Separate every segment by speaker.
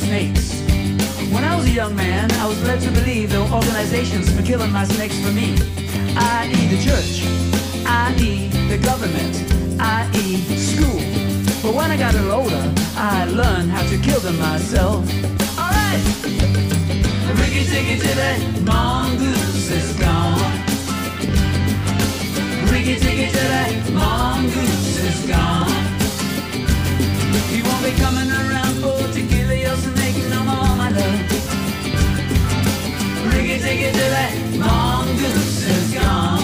Speaker 1: snakes. When I was a young man, I was led to believe there were organizations for killing my snakes for me, i.e. the church, i.e. the government, i.e. school. But when I got a little older, I learned how to kill them myself. Alright! Ricky ticky to the mongoose is gone. Ricky ticky to the mongoose is gone. He won't be coming around for to kill your snake no more, my love. Ricky ticky to the mongoose is gone.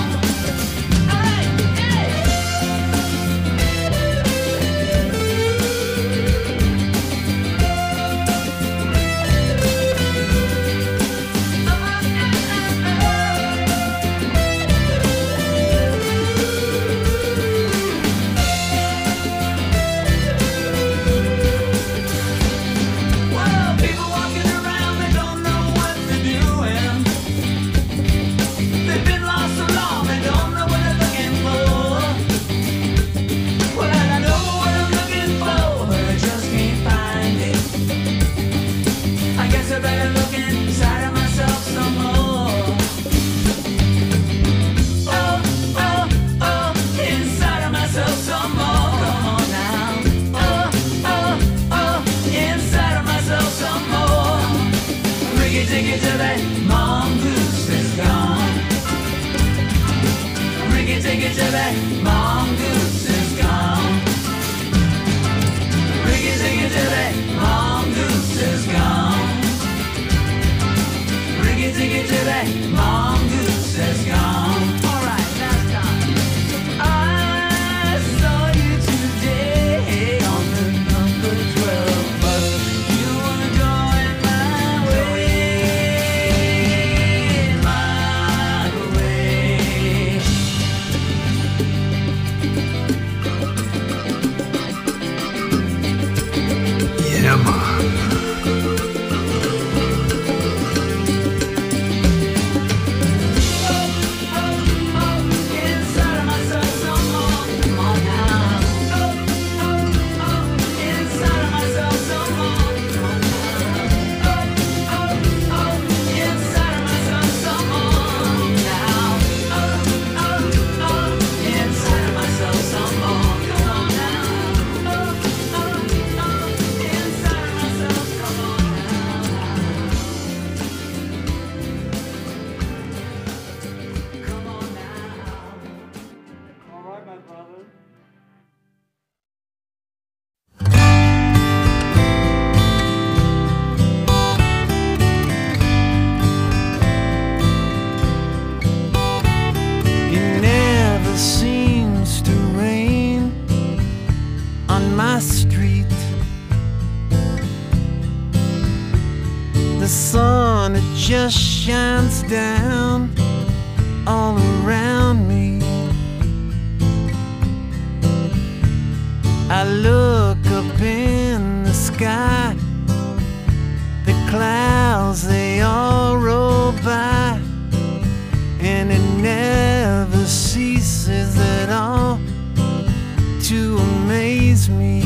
Speaker 2: Just shines down all around me. I look up in the sky, the clouds they all roll by, and it never ceases at all to amaze me.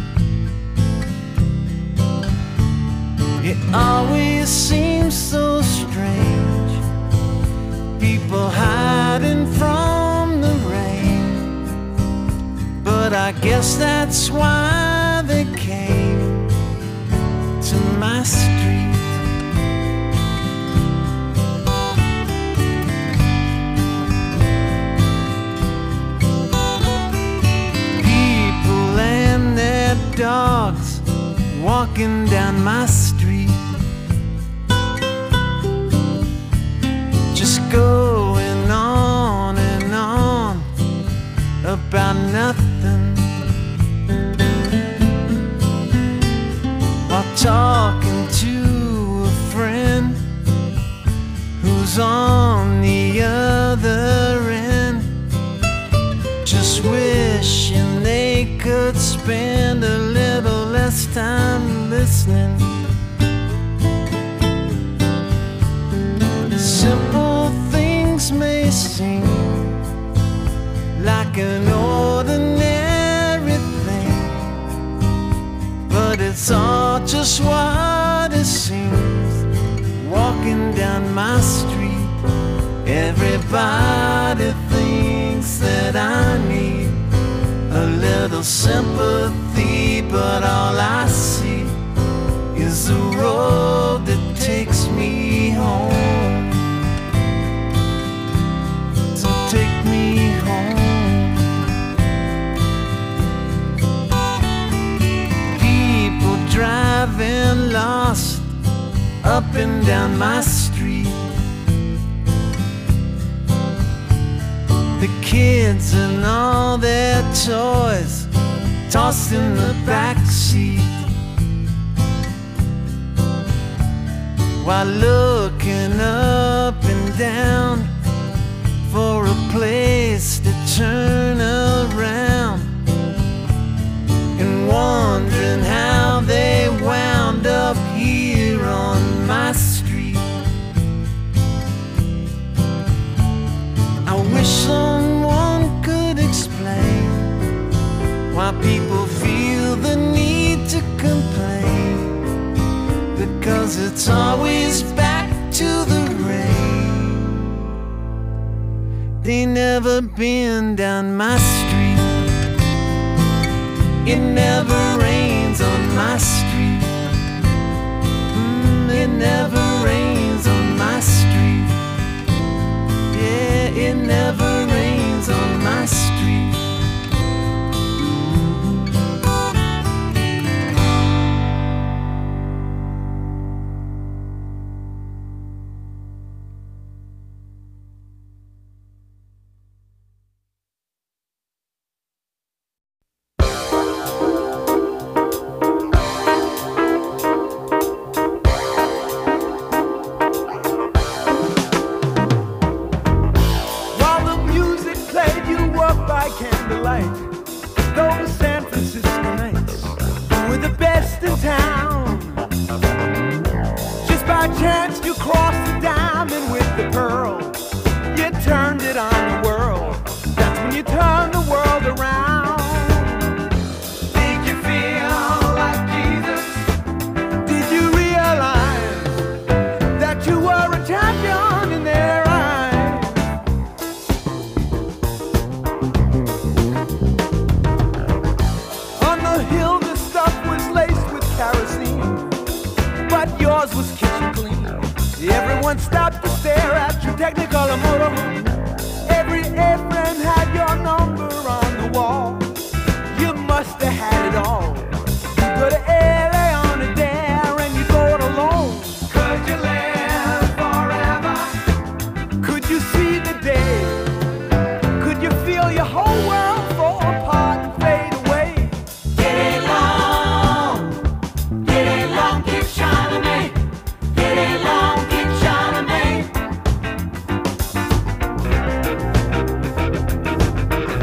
Speaker 2: It always seems so strange, people hiding from the rain, but I guess that's why they came to my street. People and their dogs walking down my street, going on and on about nothing, while talking to a friend who's on the other end, just wishing they could spend a little less time listening. Simple things may seem like an ordinary thing, but it's all just what down my street. Everybody thinks that I need a little sympathy, but all I see is the road that takes me home. So take me home. People driving lost up and down my street. The kids and all their toys tossed in the back seat, while looking up and down for a place to turn around, and wondering how they wound up here on my street. I wish someone could explain why people feel the need to complain, because it's always back to the rain. They never been down my street. It never rains on my street. It never rains on my street. Yeah, it never rains on my street.
Speaker 3: Those San Francisco nights were the best in town. Just by chance you crossed the diamond with the pearl. You turned it on the world. That's when you turned the world around. Did you feel like Jesus? Did you realize that you were a champion in their eyes? Yours was kitchen clean. Everyone stopped to stare at your Technicolor motorhome. Every A-frame had your number on the wall. You must have had it all. You go to LA on a dare and you go it alone. Could you live forever? Could you see the day? Could you feel your whole world fall apart and fade away? Get it long, keep shining me. Get it long, keep shining me.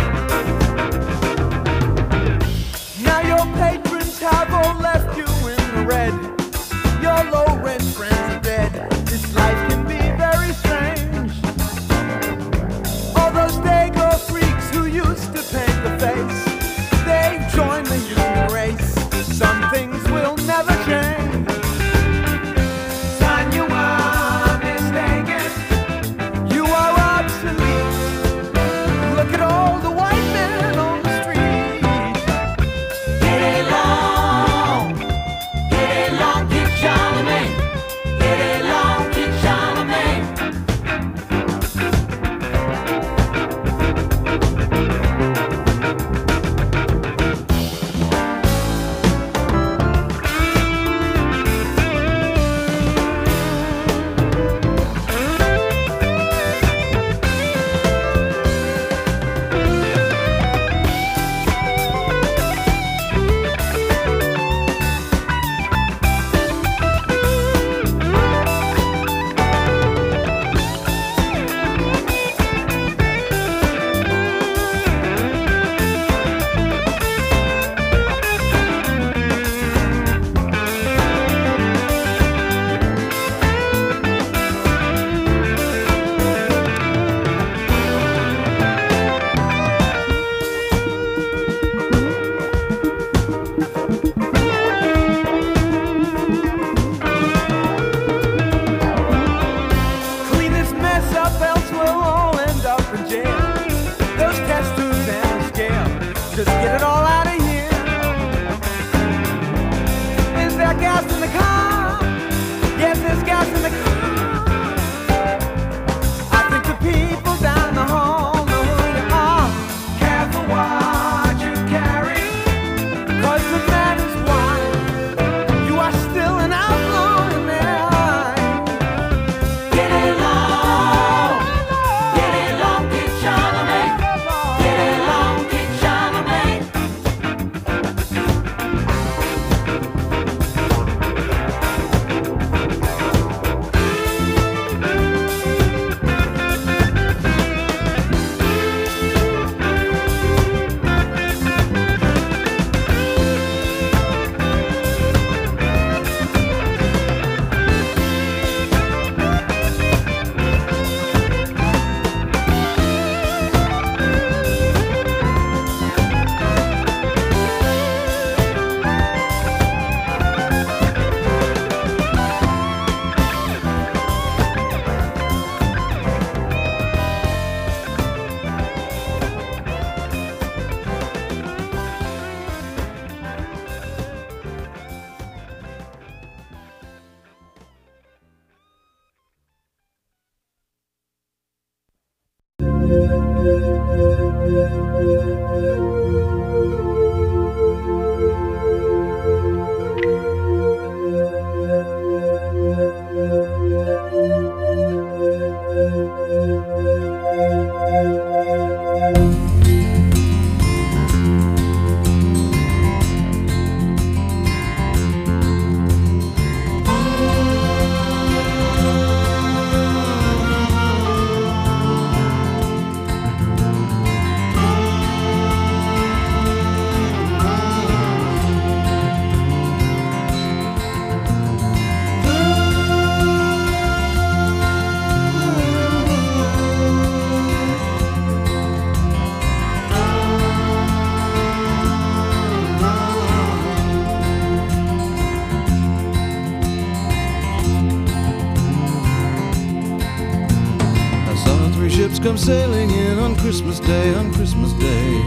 Speaker 2: Come sailing in on Christmas Day, on Christmas Day.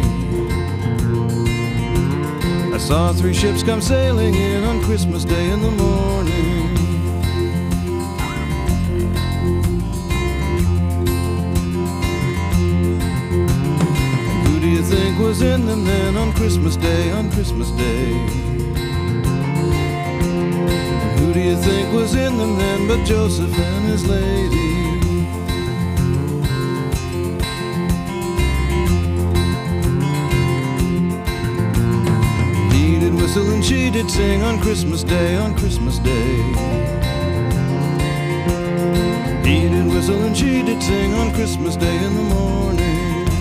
Speaker 2: I saw 3 ships come sailing in on Christmas Day in the morning. And who do you think was in them then on Christmas Day, on Christmas Day? And who do you think was in them then but Joseph and his lady? And she did sing on Christmas Day, on Christmas Day. He did whistle and she did sing on Christmas Day in the morning.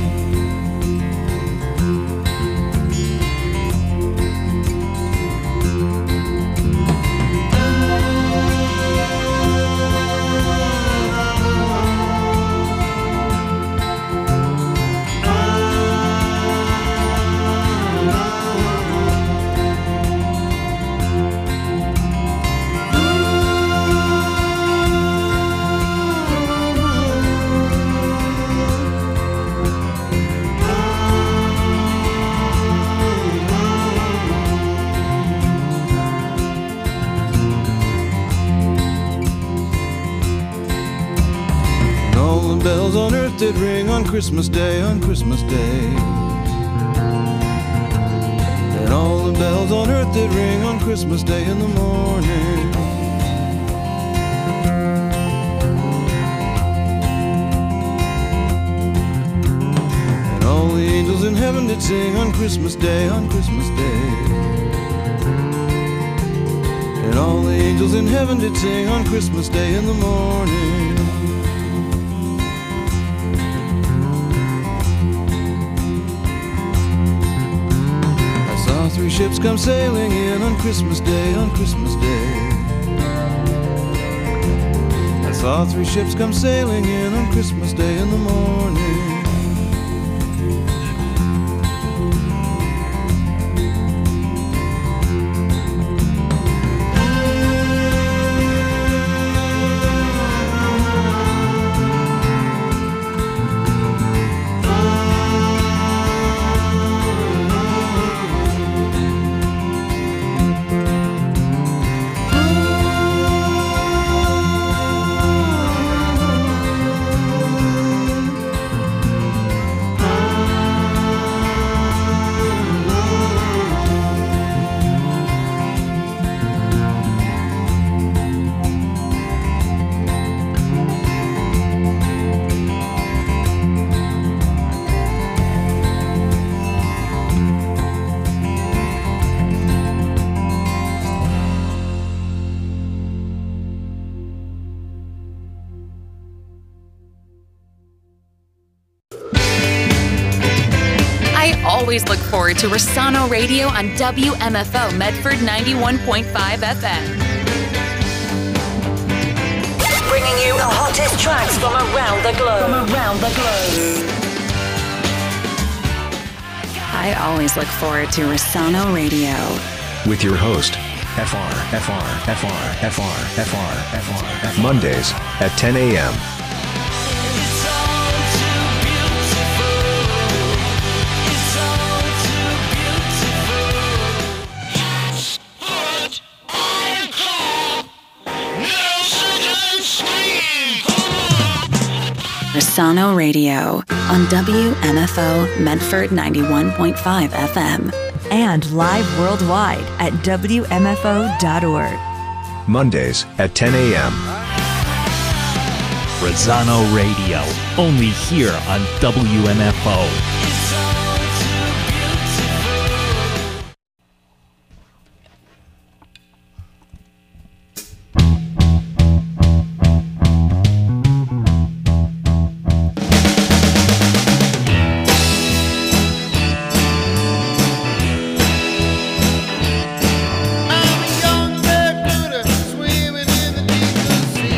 Speaker 2: Bells on earth did ring on Christmas Day, on Christmas Day. And all the bells on earth did ring on Christmas Day in the morning. And all the angels in heaven did sing on Christmas Day, on Christmas Day. And all the angels in heaven did sing on Christmas Day in the morning. Three ships come sailing in on Christmas Day, on Christmas Day. I saw 3 ships come sailing in on Christmas Day in the morning.
Speaker 4: Always look forward to Rossano Radio on WMFO Medford 91.5 FM.
Speaker 5: Bringing you the hottest tracks from around the globe.
Speaker 4: I always look forward to Rossano Radio.
Speaker 6: With your host, FR. Mondays at 10 a.m.
Speaker 4: Rosano Radio on WMFO Medford 91.5 FM.
Speaker 7: And live worldwide at WMFO.org.
Speaker 6: Mondays at 10 a.m.
Speaker 8: Rosano Radio, only here on WMFO.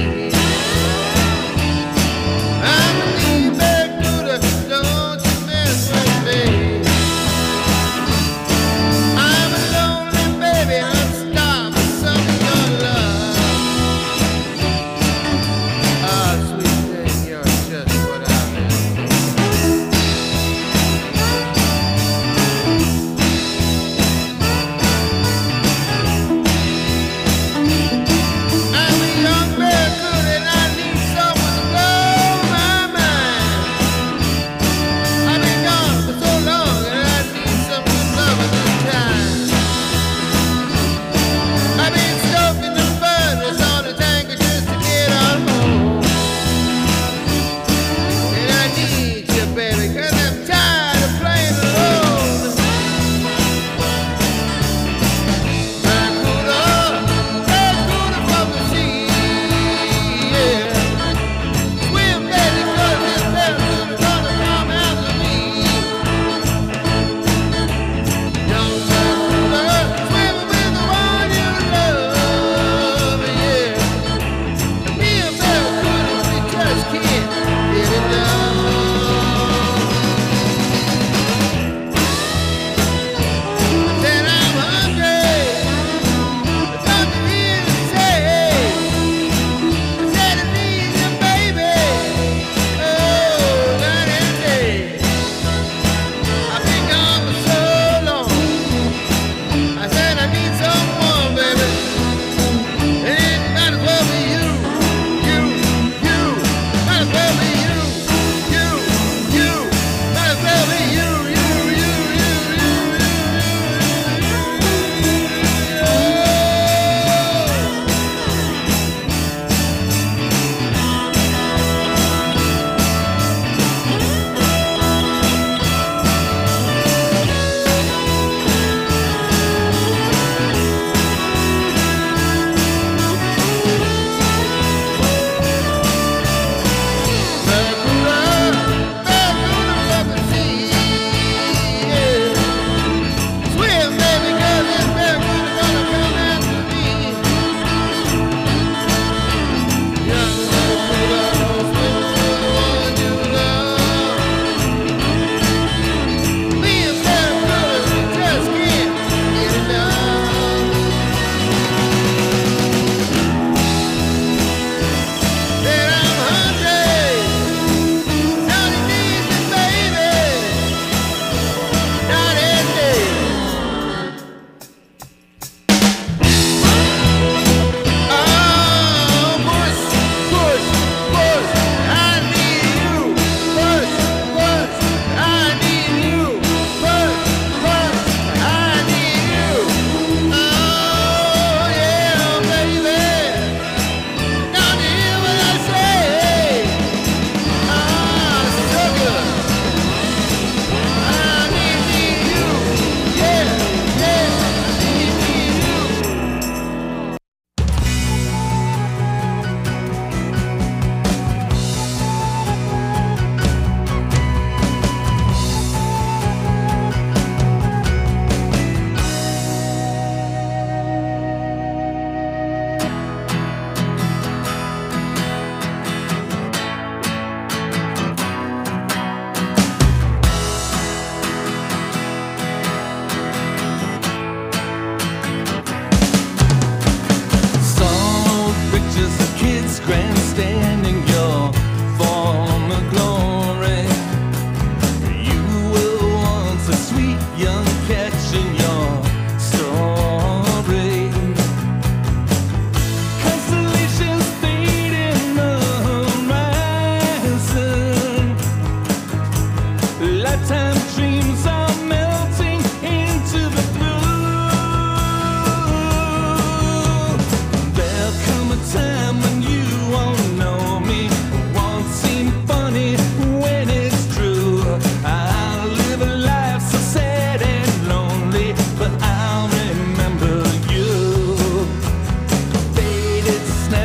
Speaker 9: I'm a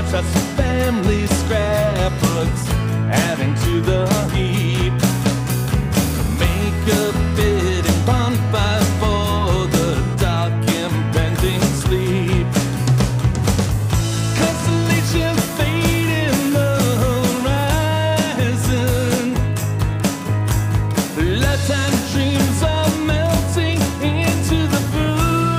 Speaker 3: just family scrapbooks adding to the heap. Make a fitting bonfire for the dark impending sleep. Constellations fade in the horizon. Lifetime dreams are melting into the blue.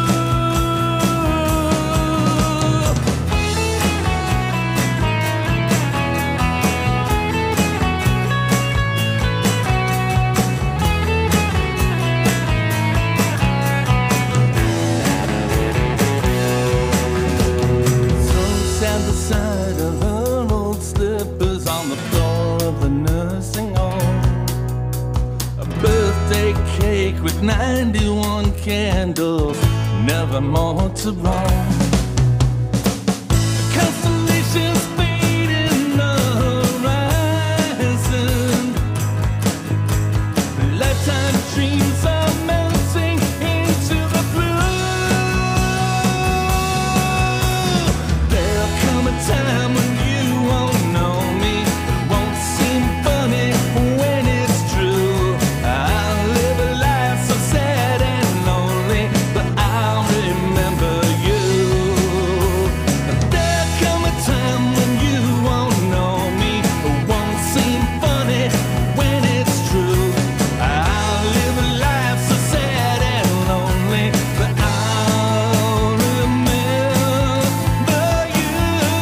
Speaker 3: So sad the sight of her old slippers on the floor of the nursing home. A birthday cake with 91 candles, never more to roam. Constellations fade in the horizon. Lifetime dreams are melting into the blue. There'll come a time when you won't know me. It won't seem funny when it's true. I'll live a life so sad and lonely, but I'll remember you. There'll come a time when you won't know me. It won't seem funny when it's true. I'll live a life so sad and lonely, but I'll remember you.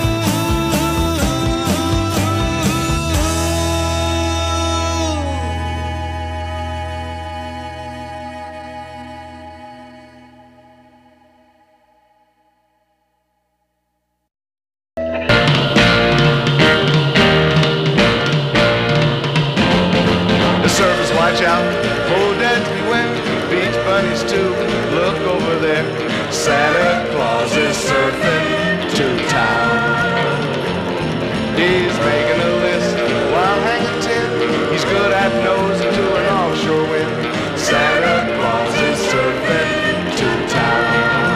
Speaker 2: The surfers watch out, pole dads beware, beach bunnies too, look over there. Santa Claus is surfing to town. He's making a list while hanging tin. He's good at nosing to an offshore wind. Santa Claus is surfing to town.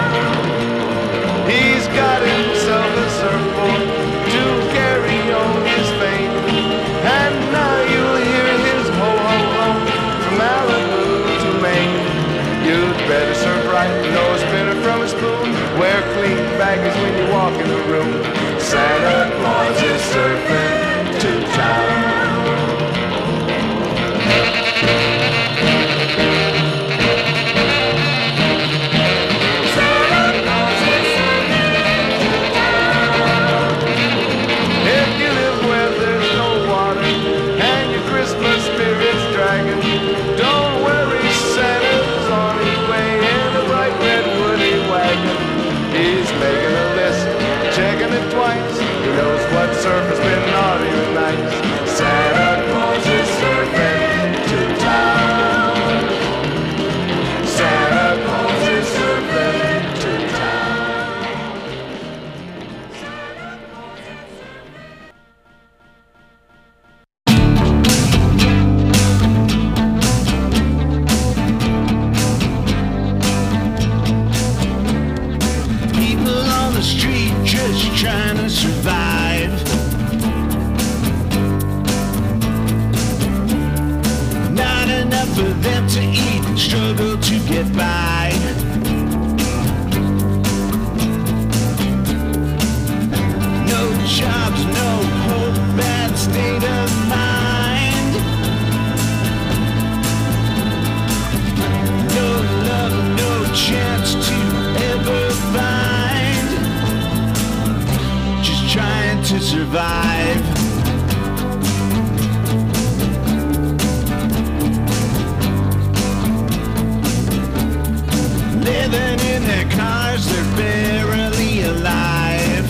Speaker 2: He's got himself a surfboard to carry on his fame. And now you'll hear his ho-ho-ho from Malibu to Maine. You'd better surf right, no spinner from a spoon. Wear clean baggies when you walk in the room. Santa Claus is surfing to town. If you live where there's no water and your Christmas spirit's dragging, don't worry, Santa's on his way in a bright red woody wagon. He's making a list, checking it twice. He knows what surf has been naughty and nice. Santa Claus is surfing to town. Santa Claus is surfing to town.
Speaker 3: People on the street just trying to survive. Not enough for them to eat, struggle to get by. No jobs, no hope, bad state of mind. No love, no chance to ever find. Just trying to survive. Living in their cars, they're barely alive.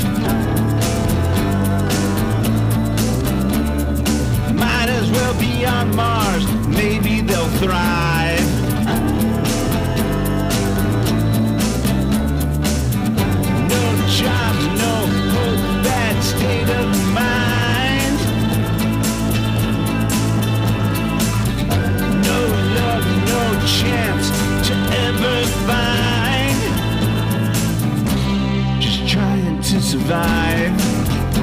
Speaker 3: Might as well be on Mars, maybe they'll thrive. No jobs, no hope, bad state of mind. No love, no chance to ever find. Just trying to survive.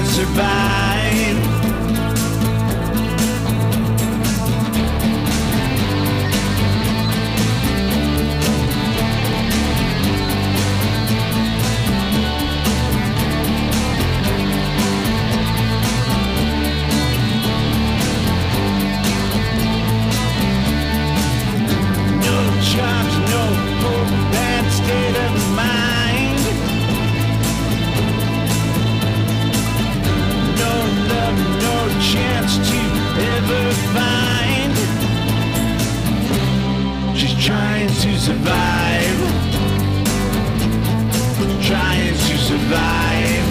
Speaker 2: survive. No jobs, no hope, bad state of mind. No love, no chance to ever find. She's trying to survive. Trying to survive.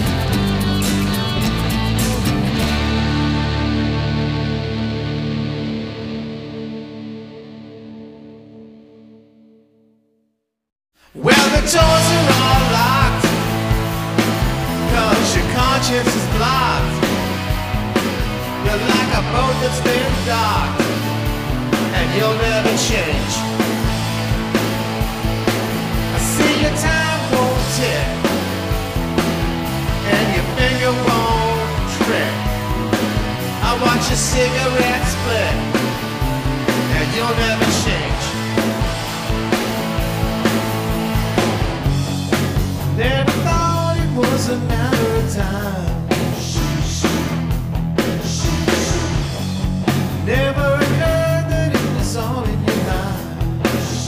Speaker 2: Well, the doors are all locked, 'cause your conscience is blocked. You're like a boat that's been docked, and you'll never change. I see your time won't tick, and your finger won't trick. I watch your cigarette split, and you'll never change. Never thought it was a matter of time. Never occurred that it was all in your mind.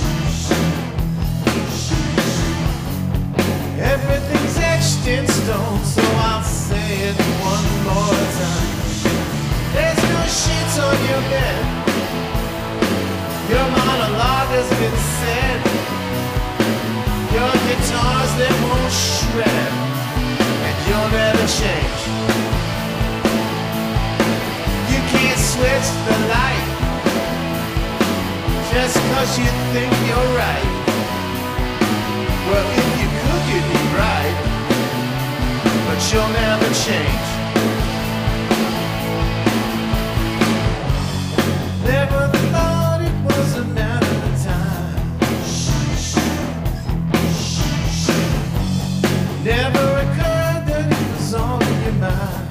Speaker 2: Everything's etched in stone, so I'll say it one more time. There's no sheets on your bed. Your monologue has been said. Your guitars, they won't shred, and you'll never change. You can't switch the light just 'cause you think you're right. Well, if you could, you'd be right, but you'll never change. Never thought it was a matter of time. Never occurred that it was all in your mind.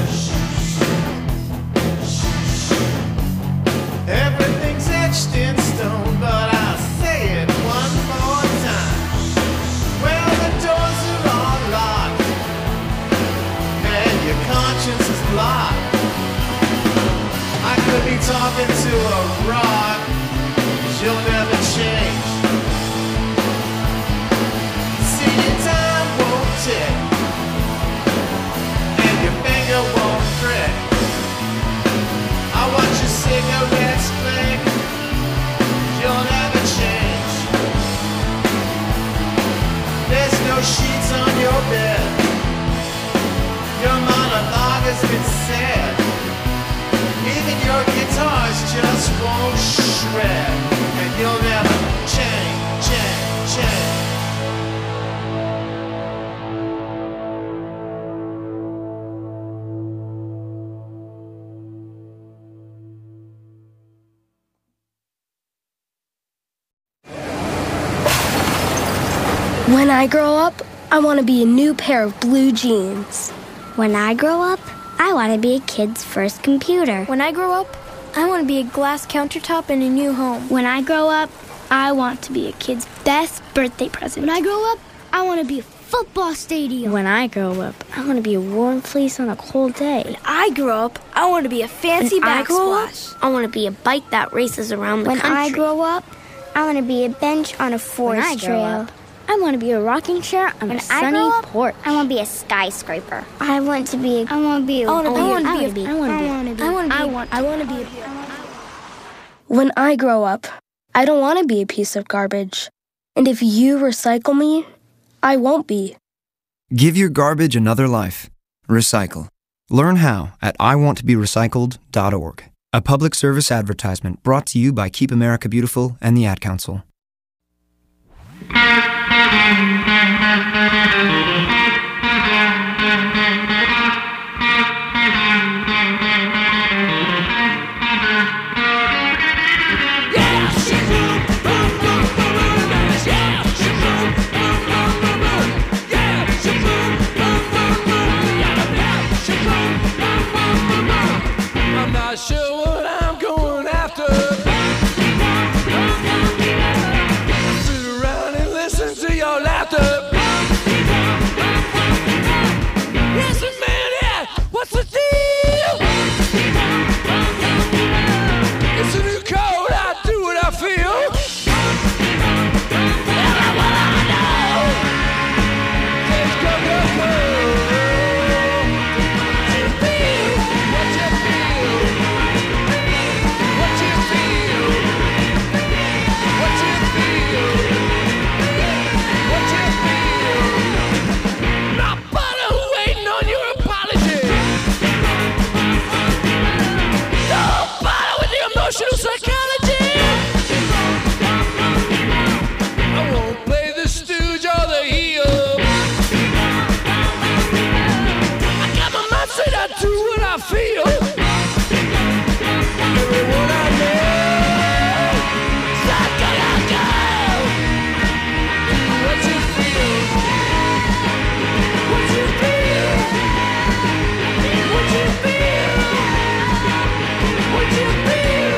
Speaker 2: Everything's etched in stone, but I'll say it one more time. Well, the doors are all locked, and your conscience is blocked. I could be talking to a rock, 'cause you'll never change. See, your time won't tick, and your finger won't prick. I watch your cigarettes click, you'll never change. There's no sheets on your bed. Your monologue has been said. Even your guitars just won't shred, and you'll never change, change, change.
Speaker 9: When I grow up, I want to be a new pair of blue jeans.
Speaker 10: When I grow up, I want to be a kid's first computer.
Speaker 9: When I grow up, I want to be a glass countertop in a new home.
Speaker 10: When I grow up, I want to be a kid's best birthday present.
Speaker 9: When I grow up, I want to be a football stadium.
Speaker 10: When I grow up, I want to be a warm fleece on a cold day.
Speaker 9: When I grow up, I want to be a fancy backsplash.
Speaker 10: I want to be a bike that races around the country.
Speaker 9: When I grow up, I want to be a bench on a forest trail.
Speaker 10: I want to be a rocking chair on a sunny porch.
Speaker 11: I want to be a skyscraper.
Speaker 10: I want to be.
Speaker 9: I want to be. When I grow up, I don't want to be a piece of garbage. And if you recycle me, I won't be.
Speaker 12: Give your garbage another life. Recycle. Learn how at iwanttoberecycled.org. A public service advertisement brought to you by Keep America Beautiful and the Ad Council.
Speaker 3: sure what I'm going after. Sit around and listen to your laughter. Listen, man, yeah, what's the deal? It's a new code, I do what I feel. Everyone I know says go, go, go. What you feel, what you feel, what you feel, what you feel. Nobody waiting on your apology. Nobody with the emotional psychology. I won't play the stooge or the heel. I got my mind straight, I do what I feel. Everyone I know, psycho. What you feel? What you feel? What you feel? What you feel?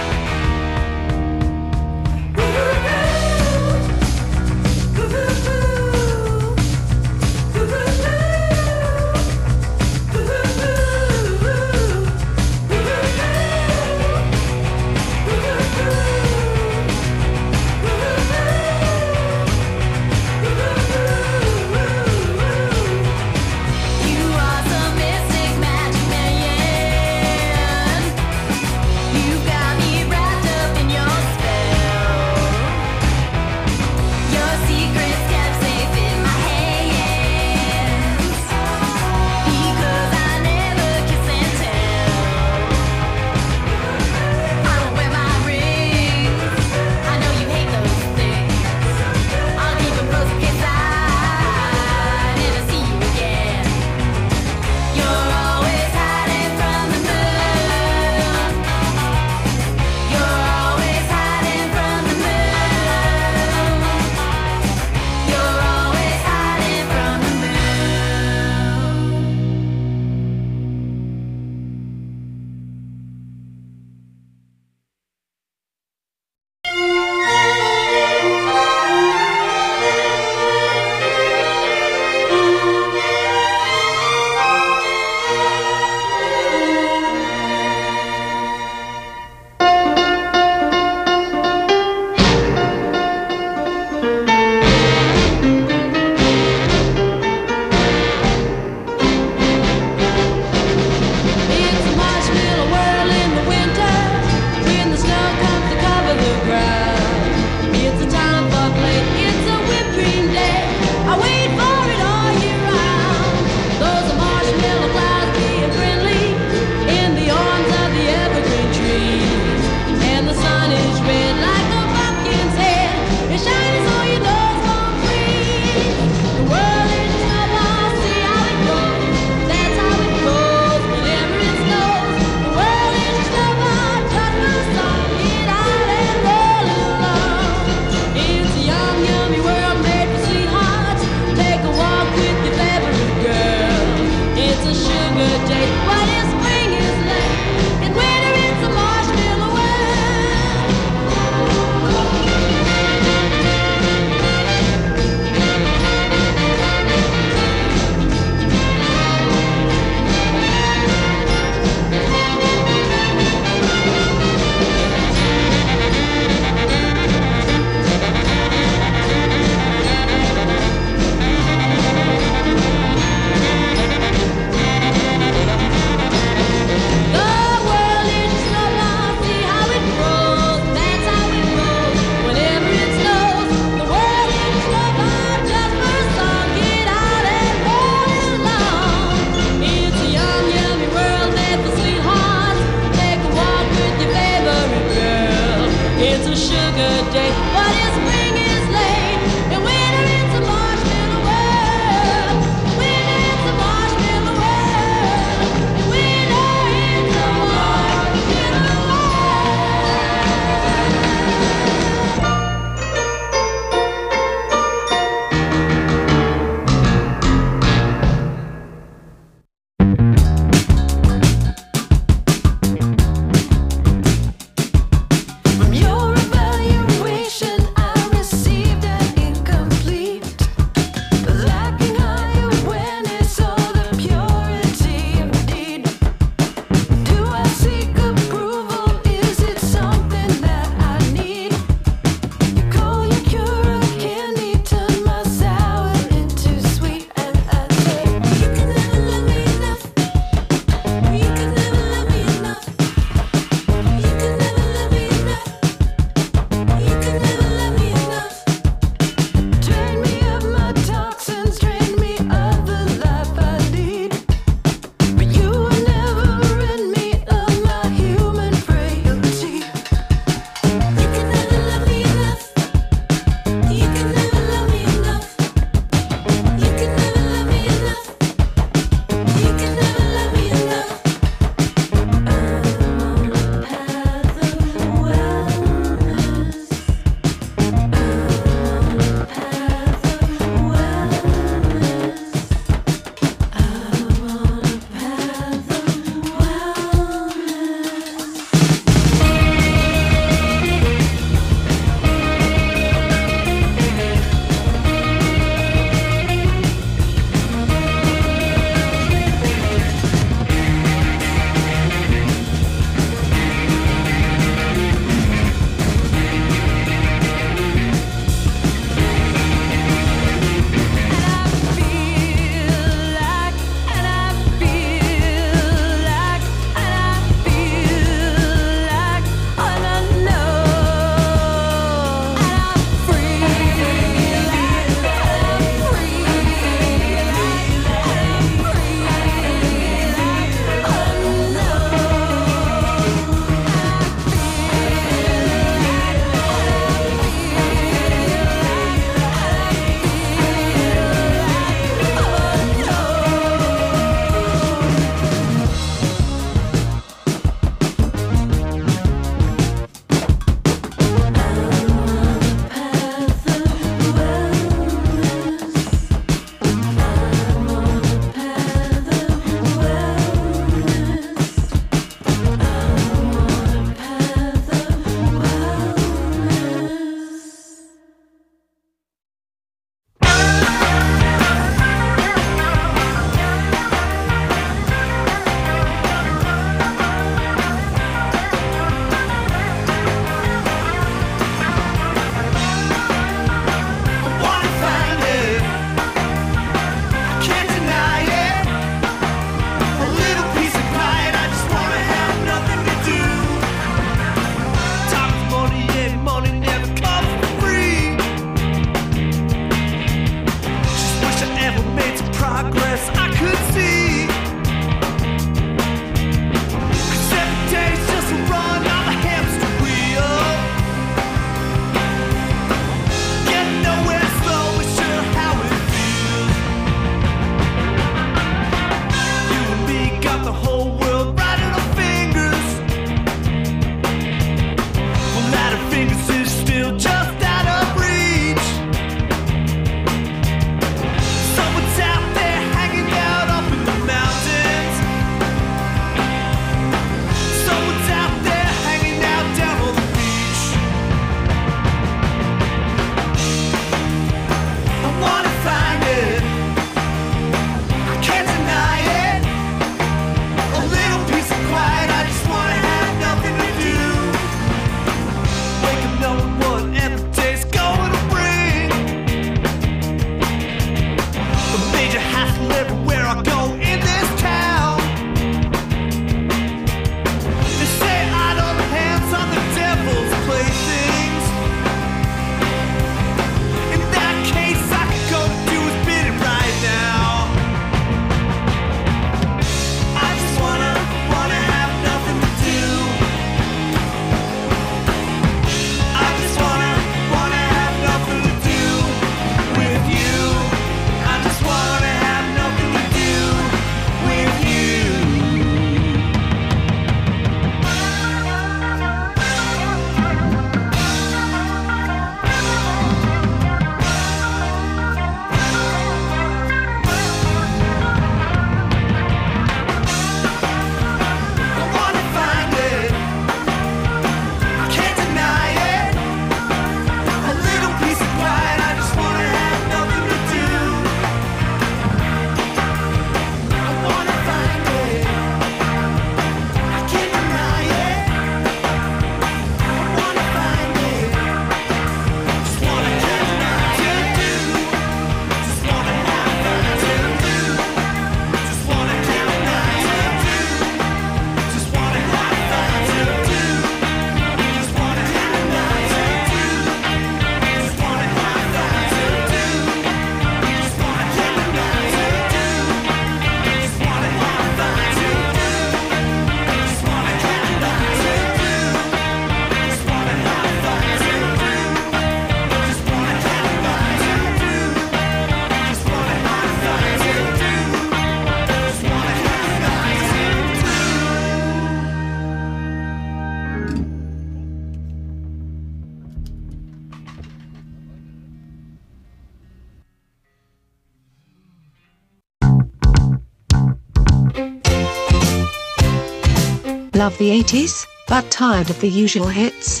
Speaker 11: Love the 80s, but tired of the usual hits?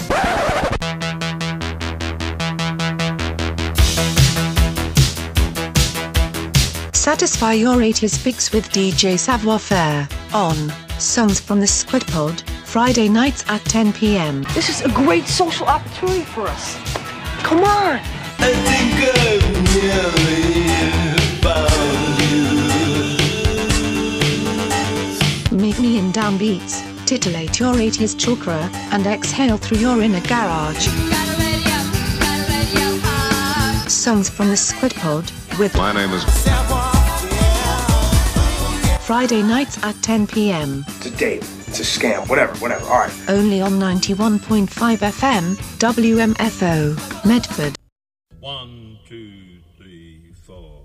Speaker 11: Satisfy your 80s fix with DJ Savoir-Faire on Songs from the Squid Pod, Friday nights at 10 p.m.
Speaker 13: This is a great social opportunity for us. Come on!
Speaker 2: I think I've nearly found you.
Speaker 11: Meet me in downbeats, titillate your 80s chakra, and exhale through your inner garage. Songs from the Squid Pod with
Speaker 14: My name is
Speaker 11: Friday nights at 10 p.m.
Speaker 15: It's a date. It's a scam. Whatever. All right.
Speaker 11: Only on 91.5 FM, WMFO, Medford.
Speaker 16: 1, 2, 3, 4.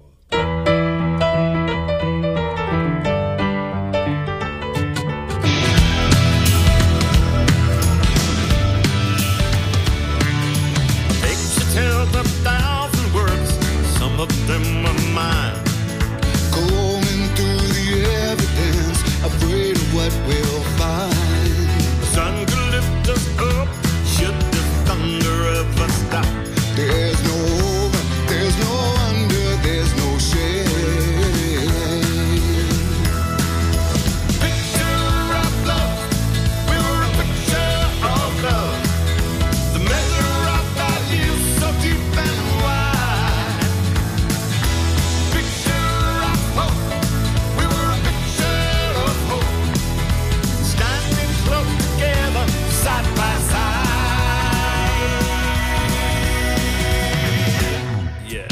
Speaker 17: Takes 10,000 words, some of them are mine.
Speaker 2: Going through the evidence, afraid of what we'll find.
Speaker 17: The sun could lift us up, should the thunder ever stop.
Speaker 2: There's no over, there's no under, there's no shade.
Speaker 17: Picture of love, we were a picture of love. The measure of value so deep and wide. Picture of hope, we were a picture of hope. Standing close together, side by side. Yeah.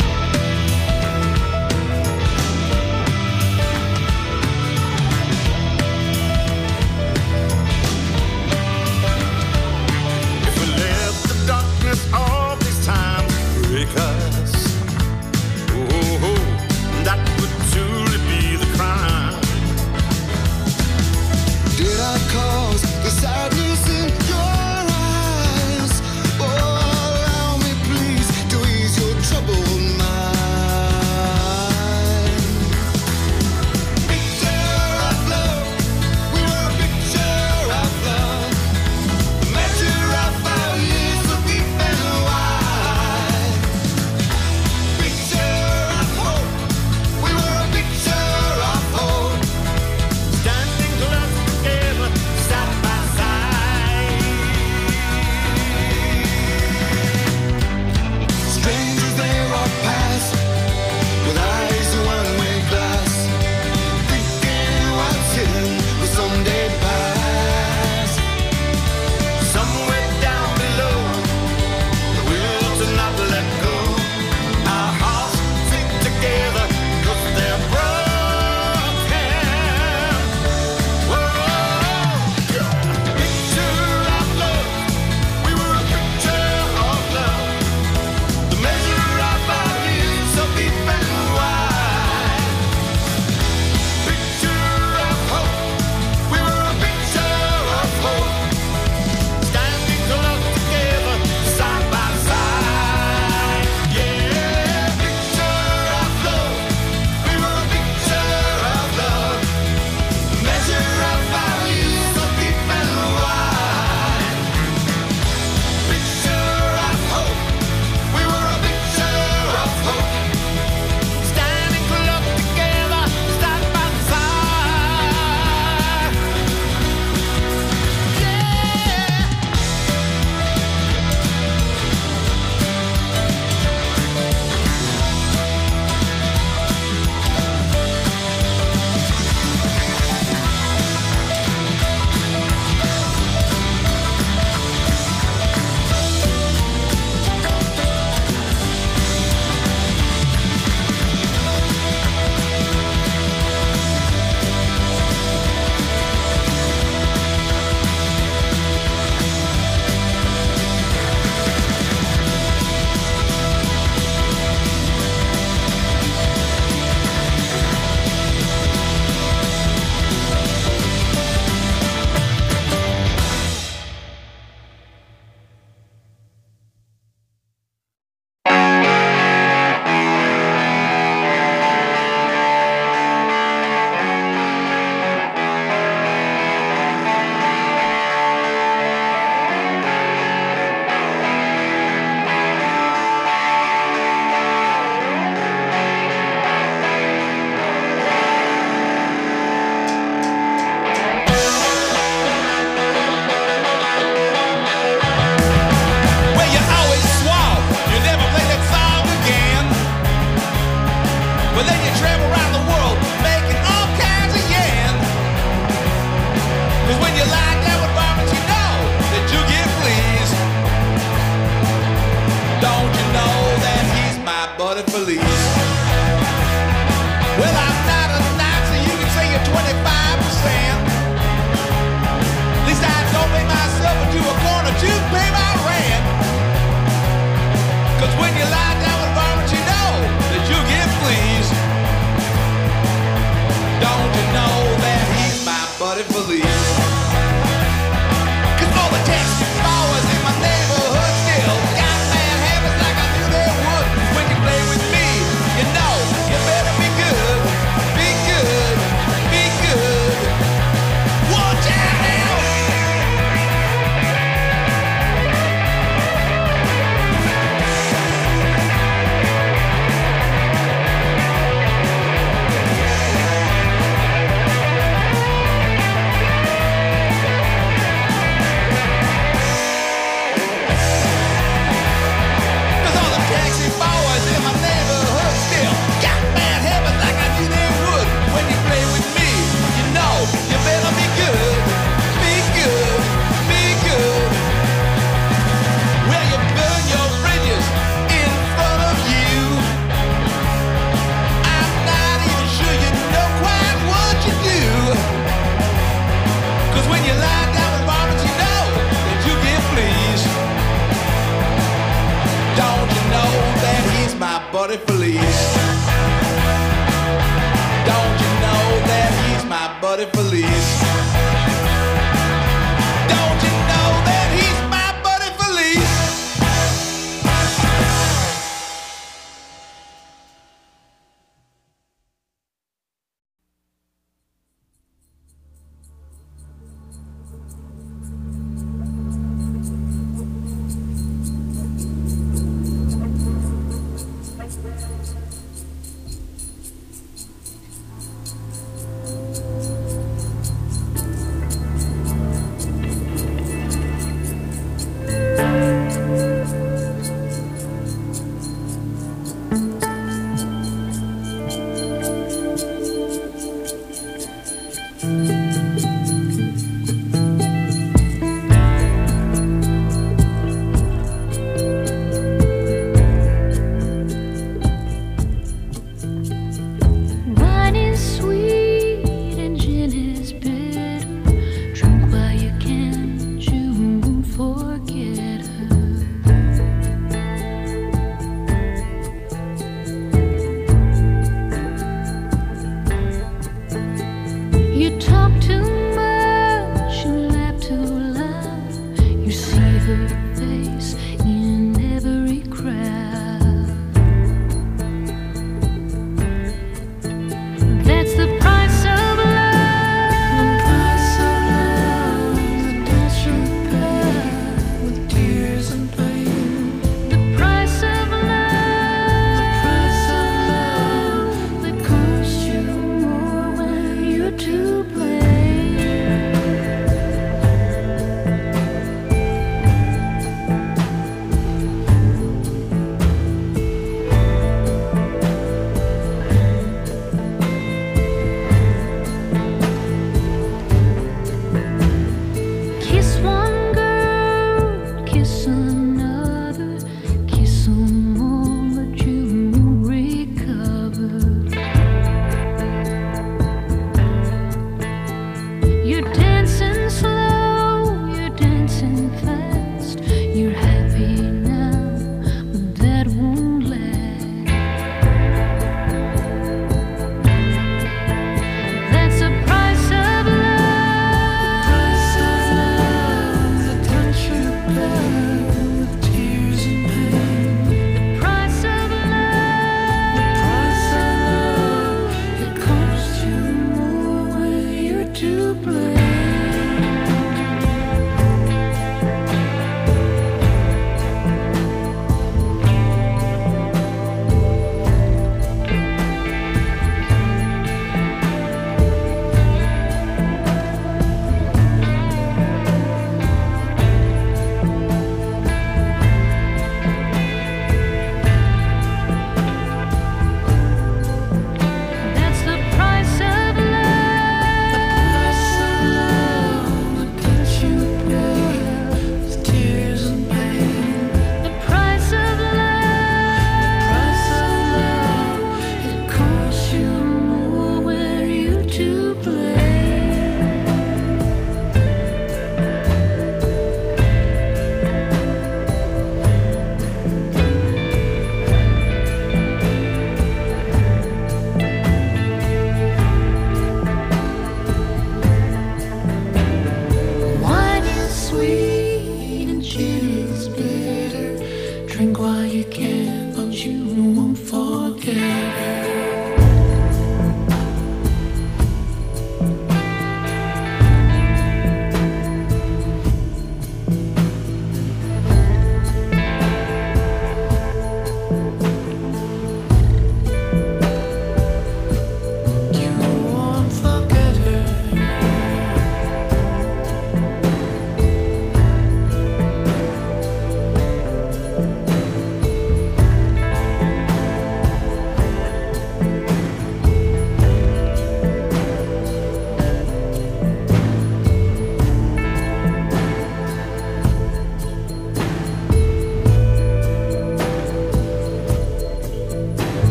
Speaker 17: If we let the darkness of these times break us, oh, that would truly be the crime.
Speaker 2: Did I cause the sadness in your eyes? Oh, allow me please to ease your troubled mind. Picture of love, we were a picture of love. The measure of our years so deep and wide. Picture of hope, we were a picture of hope.
Speaker 17: Standing close together, side
Speaker 14: 'Cause when you lie down with vomit, you know that you get fleas. Don't you know that he's my buddy Felice? Don't you know that he's my buddy Felice? Don't you know that he's my buddy Felice?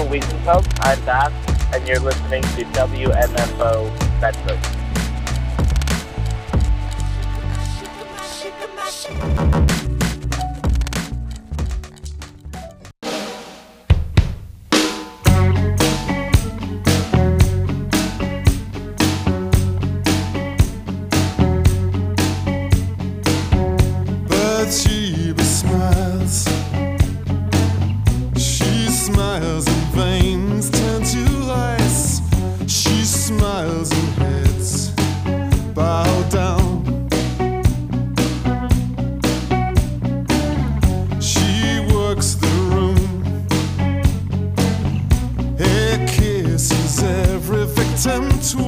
Speaker 18: Wiesenfeld. I'm Matt, and you're listening to WMFO Bedford.
Speaker 19: But she smiles. She smiles and veins turn to ice. She smiles and heads bow down. She works the room. Her kiss is every victim to